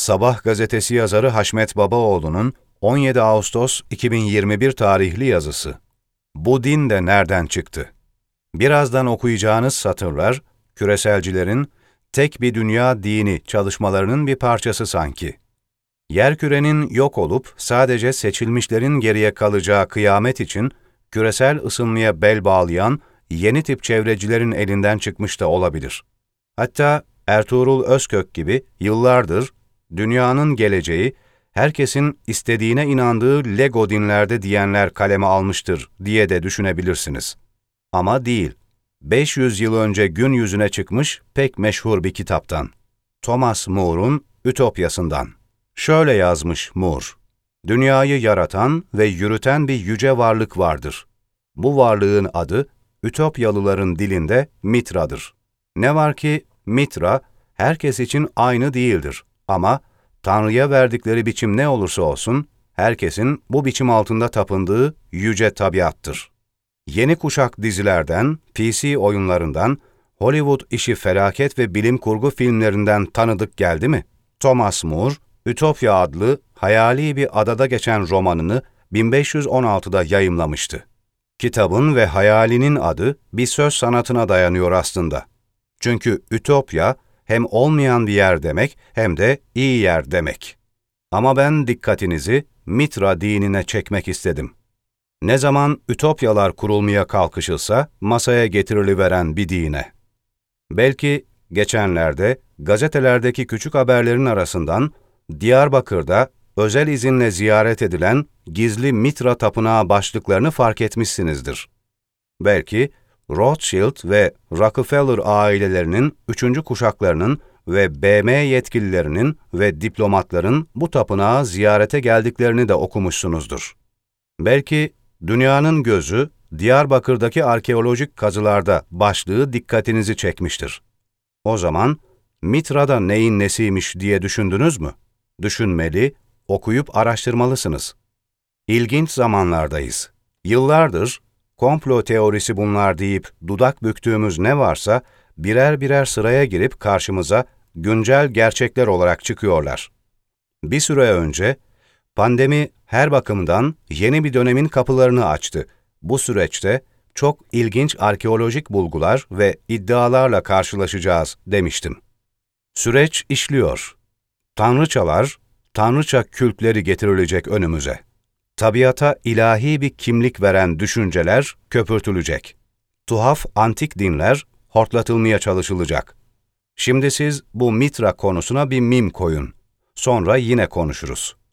Sabah gazetesi yazarı Haşmet Babaoğlu'nun 17 Ağustos 2021 tarihli yazısı. Bu din de nereden çıktı? Birazdan okuyacağınız satırlar, küreselcilerin tek bir dünya dini çalışmalarının bir parçası sanki. Yerkürenin yok olup sadece seçilmişlerin geriye kalacağı kıyamet için küresel ısınmaya bel bağlayan yeni tip çevrecilerin elinden çıkmış da olabilir. Hatta Ertuğrul Özkök gibi yıllardır dünyanın geleceği, herkesin istediğine inandığı Lego dinlerde diyenler kaleme almıştır diye de düşünebilirsiniz. Ama değil. 500 yıl önce gün yüzüne çıkmış pek meşhur bir kitaptan. Thomas More'un Ütopyasından. Şöyle yazmış Moore: "Dünyayı yaratan ve yürüten bir yüce varlık vardır. Bu varlığın adı, Ütopyalıların dilinde Mitra'dır. Ne var ki Mitra, herkes için aynı değildir. Ama Tanrı'ya verdikleri biçim ne olursa olsun, herkesin bu biçim altında tapındığı yüce tabiattır." Yeni kuşak dizilerden, PC oyunlarından, Hollywood işi felaket ve bilim kurgu filmlerinden tanıdık geldi mi? Thomas More, Ütopya adlı hayali bir adada geçen romanını 1516'da yayımlamıştı. Kitabın ve hayalinin adı bir söz sanatına dayanıyor aslında. Çünkü Ütopya hem olmayan bir yer demek hem de iyi yer demek. Ama ben dikkatinizi Mitra dinine çekmek istedim. Ne zaman ütopyalar kurulmaya kalkışılsa masaya getiriliveren bir dine. Belki geçenlerde gazetelerdeki küçük haberlerin arasından Diyarbakır'da özel izinle ziyaret edilen gizli Mitra tapınağı başlıklarını fark etmişsinizdir. Belki Rothschild ve Rockefeller ailelerinin 3. kuşaklarının ve BM yetkililerinin ve diplomatların bu tapınağı ziyarete geldiklerini de okumuşsunuzdur. Belki dünyanın gözü Diyarbakır'daki arkeolojik kazılarda başlığı dikkatinizi çekmiştir. O zaman Mitra'da neyin nesiymiş diye düşündünüz mü? Düşünmeli, okuyup araştırmalısınız. İlginç zamanlardayız. Yıllardır komplo teorisi bunlar deyip dudak büktüğümüz ne varsa birer birer sıraya girip karşımıza güncel gerçekler olarak çıkıyorlar. Bir süre önce pandemi her bakımdan yeni bir dönemin kapılarını açtı. Bu süreçte çok ilginç arkeolojik bulgular ve iddialarla karşılaşacağız demiştim. Süreç işliyor. Tanrıçalar, tanrıça kültleri getirilecek önümüze. Tabiata ilahi bir kimlik veren düşünceler köpürtülecek. Tuhaf antik dinler hortlatılmaya çalışılacak. Şimdi siz bu Mitra konusuna bir mim koyun. Sonra yine konuşuruz.